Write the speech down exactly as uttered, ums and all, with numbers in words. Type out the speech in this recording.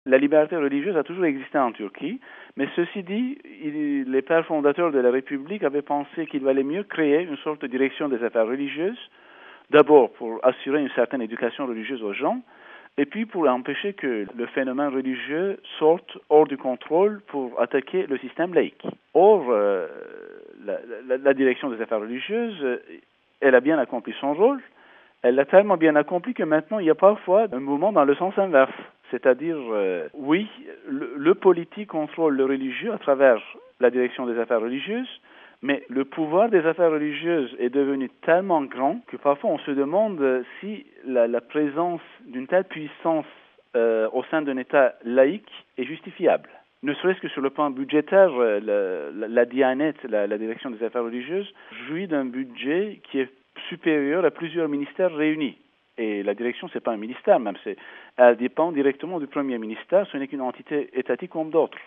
La liberté religieuse a toujours existé en Turquie, mais ceci dit, il, les pères fondateurs de la République avaient pensé qu'il valait mieux créer une sorte de direction des affaires religieuses, d'abord pour assurer une certaine éducation religieuse aux gens, et puis pour empêcher que le phénomène religieux sorte hors du contrôle pour attaquer le système laïque. Or, euh, la, la, la direction des affaires religieuses, elle a bien accompli son rôle. Elle l'a tellement bien accompli que maintenant, il y a parfois un mouvement dans le sens inverse. C'est-à-dire, euh, oui, le, le politique contrôle le religieux à travers la direction des affaires religieuses, mais le pouvoir des affaires religieuses est devenu tellement grand que parfois on se demande si la, la présence d'une telle puissance euh, au sein d'un État laïque est justifiable. Ne serait-ce que sur le plan budgétaire, la, la, la Diyanet, la, la direction des affaires religieuses, jouit d'un budget qui est supérieur à plusieurs ministères réunis. Et la direction, ce n'est pas un ministère même, c'est, elle dépend directement du premier ministère, ce n'est qu'une entité étatique comme d'autres.